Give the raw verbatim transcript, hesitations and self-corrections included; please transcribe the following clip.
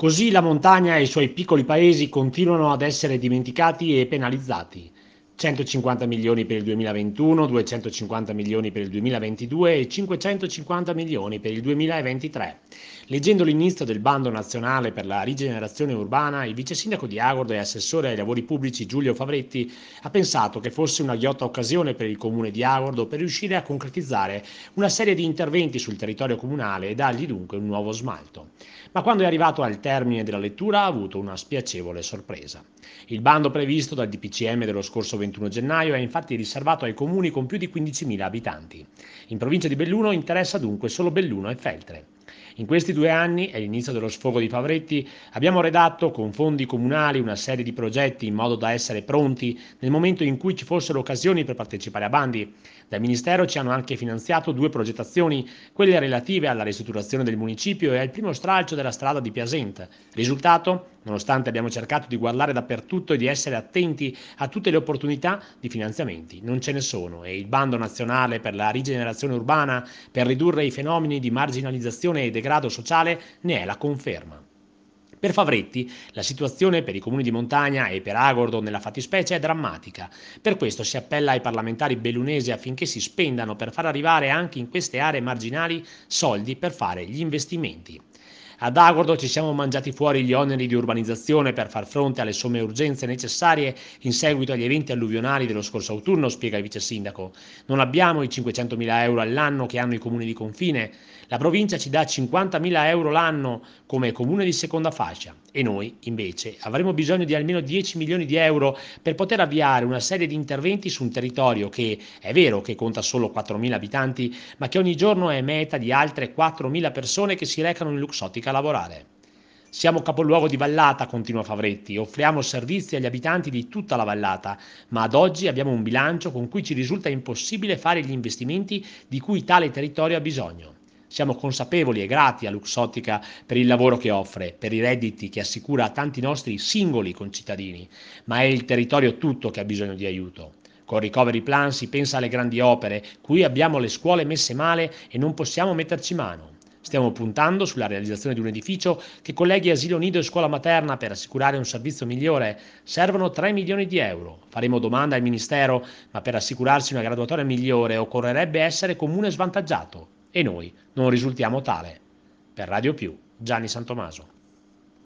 Così la montagna e i suoi piccoli paesi continuano ad essere dimenticati e penalizzati. centocinquanta milioni per il duemilaventuno, duecentocinquanta milioni per il duemilaventidue e cinquecentocinquanta milioni per il duemilaventitré. Leggendo l'inizio del bando nazionale per la rigenerazione urbana, il vice sindaco di Agordo e assessore ai lavori pubblici Giulio Favretti ha pensato che fosse una ghiotta occasione per il comune di Agordo per riuscire a concretizzare una serie di interventi sul territorio comunale e dargli dunque un nuovo smalto. Ma quando è arrivato al termine della lettura ha avuto una spiacevole sorpresa. Il bando previsto dal D P C M dello scorso ventuno gennaio è infatti riservato ai comuni con più di quindicimila abitanti. In provincia di Belluno interessa dunque solo Belluno e Feltre. In questi due anni, è l'inizio dello sfogo di Favretti, abbiamo redatto con fondi comunali una serie di progetti in modo da essere pronti nel momento in cui ci fossero occasioni per partecipare a bandi. Dal Ministero ci hanno anche finanziato due progettazioni, quelle relative alla ristrutturazione del municipio e al primo stralcio della strada di Piasent. Risultato? Nonostante abbiamo cercato di guardare dappertutto e di essere attenti a tutte le opportunità di finanziamenti, non ce ne sono e il bando nazionale per la rigenerazione urbana per ridurre i fenomeni di marginalizzazione e degrado sociale ne è la conferma. Per Favretti la situazione per i comuni di montagna e per Agordo nella fattispecie è drammatica. Per questo si appella ai parlamentari bellunesi affinché si spendano per far arrivare anche in queste aree marginali soldi per fare gli investimenti. Ad Agordo ci siamo mangiati fuori gli oneri di urbanizzazione per far fronte alle somme urgenze necessarie in seguito agli eventi alluvionali dello scorso autunno, spiega il vice sindaco. Non abbiamo i cinquecentomila euro all'anno che hanno i comuni di confine. La provincia ci dà cinquantamila euro l'anno come comune di seconda fascia e noi, invece, avremo bisogno di almeno dieci milioni di euro per poter avviare una serie di interventi su un territorio che, è vero che conta solo quattromila abitanti, ma che ogni giorno è meta di altre quattromila persone che si recano in Luxottica a lavorare. Siamo capoluogo di vallata, continua Favretti, offriamo servizi agli abitanti di tutta la vallata, ma ad oggi abbiamo un bilancio con cui ci risulta impossibile fare gli investimenti di cui tale territorio ha bisogno. Siamo consapevoli e grati a Luxottica per il lavoro che offre, per i redditi che assicura a tanti nostri singoli concittadini, ma è il territorio tutto che ha bisogno di aiuto. Con Recovery Plan si pensa alle grandi opere, qui abbiamo le scuole messe male e non possiamo metterci mano. Stiamo puntando sulla realizzazione di un edificio che colleghi asilo nido e scuola materna per assicurare un servizio migliore. Servono tre milioni di euro. Faremo domanda al Ministero, ma per assicurarsi una graduatoria migliore occorrerebbe essere comune svantaggiato. E noi non risultiamo tale. Per Radio Più, Gianni Santomaso.